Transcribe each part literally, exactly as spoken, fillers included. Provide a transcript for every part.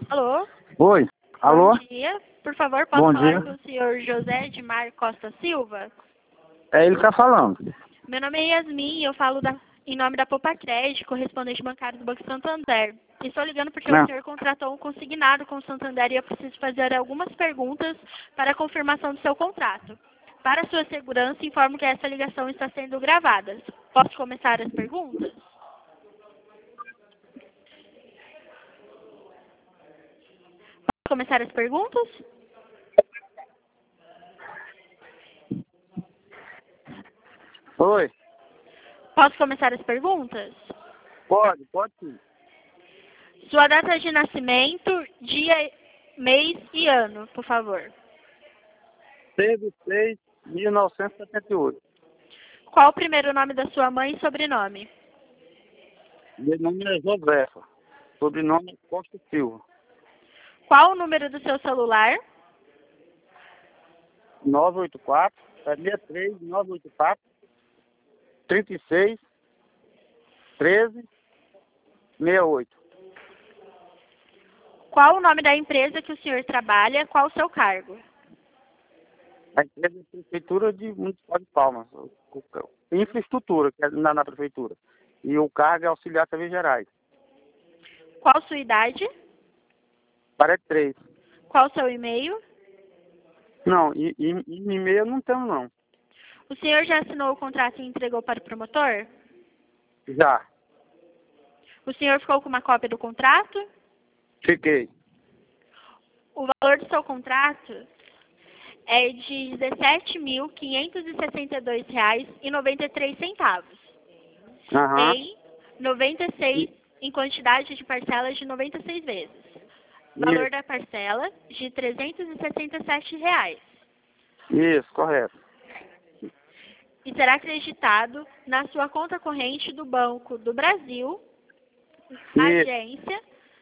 Alô? Oi. Alô? Bom dia. Por favor, posso Bom falar dia. com o senhor José Edmar Costa Silva? É ele que tá falando. Meu nome é Yasmin e eu falo da- em nome da Poupa Crédito, correspondente bancário do Banco Santander. Estou ligando porque o Não. senhor contratou um consignado com o Santander e eu preciso fazer algumas perguntas para a confirmação do seu contrato. Para sua segurança, informo que essa ligação está sendo gravada. Posso começar as perguntas? Posso começar as perguntas? Oi. Posso começar as perguntas? Pode, pode sim. Sua data de nascimento, dia, mês e ano, por favor. seis de seis de mil novecentos e setenta e oito. Qual o primeiro nome da sua mãe e sobrenome? Meu nome é Josefa. Sobrenome é Costa Silva. Qual o número do seu celular? nove oito quatro, seis três, nove oito quatro, trinta e seis, treze, sessenta e oito. Qual o nome da empresa que o senhor trabalha? Qual o seu cargo? A empresa é a Prefeitura de Municipal de Palmas. Infraestrutura, que é na, na Prefeitura. E o cargo é auxiliar de serviços gerais. Qual sua idade? quarenta e três. Qual o seu e-mail? Não, e, e, e e-mail não tenho não. O senhor já assinou o contrato e entregou para o promotor? Já. O senhor ficou com uma cópia do contrato? Fiquei. O valor do seu contrato é de dezessete mil quinhentos e sessenta e dois reais e noventa e três centavos. Aham. Em noventa e seis, em quantidade de parcelas de noventa e seis vezes. Valor Isso, da parcela de trezentos e sessenta e sete reais. isso, correto. E será acreditado na sua conta corrente do Banco do Brasil, Isso. agência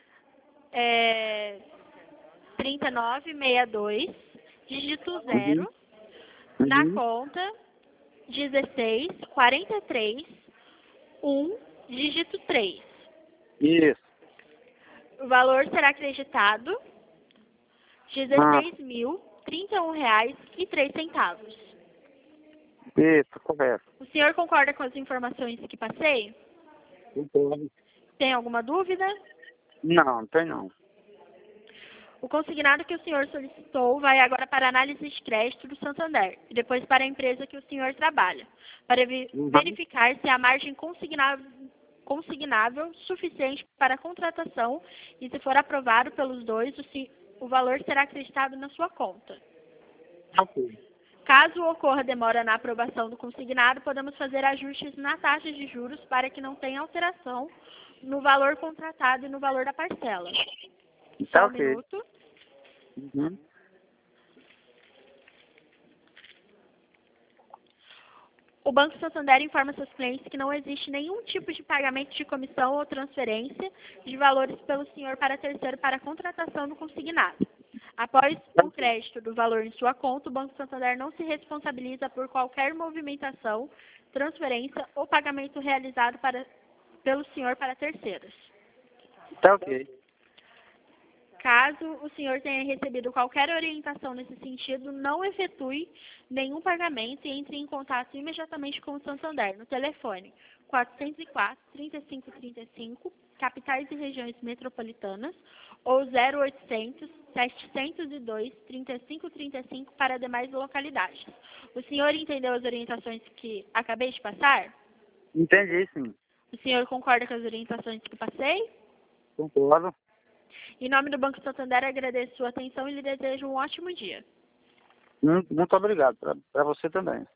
é, trinta e nove sessenta e dois, dígito zero, Uhum. na Uhum. conta dezesseis quarenta e três um, dígito três. Isso. O valor será acreditado dezesseis mil trinta e um reais e três centavos. Isso, correto. O senhor concorda com as informações que passei? Concordo. Tem alguma dúvida? Não, não tem não. O consignado que o senhor solicitou vai agora para a análise de crédito do Santander e depois para a empresa que o senhor trabalha, para vi- Uhum. verificar se há margem consignável, consignável suficiente para a contratação e, se for aprovado pelos dois, o, si- o valor será acreditado na sua conta. Ok. Caso ocorra demora na aprovação do consignado, podemos fazer ajustes na taxa de juros para que não tenha alteração no valor contratado e no valor da parcela. Tá Só um ok. minuto. Uhum. O Banco Santander informa seus clientes que não existe nenhum tipo de pagamento de comissão ou transferência de valores pelo senhor para terceiro para a contratação do consignado. Após o crédito do valor em sua conta, o Banco Santander não se responsabiliza por qualquer movimentação, transferência ou pagamento realizado para, pelo senhor para terceiros. Tá ok. Caso o senhor tenha recebido qualquer orientação nesse sentido, não efetue nenhum pagamento e entre em contato imediatamente com o Santander no telefone quatrocentos e quatro, trinta e cinco trinta e cinco, capitais e regiões metropolitanas, ou zero oitocentos, setecentos e dois, trinta e cinco trinta e cinco para demais localidades. O senhor entendeu as orientações que acabei de passar? Entendi, sim. O senhor concorda com as orientações que passei? Concordo. Em nome do Banco Santander, agradeço sua atenção e lhe desejo um ótimo dia. Muito, muito obrigado. Para você também.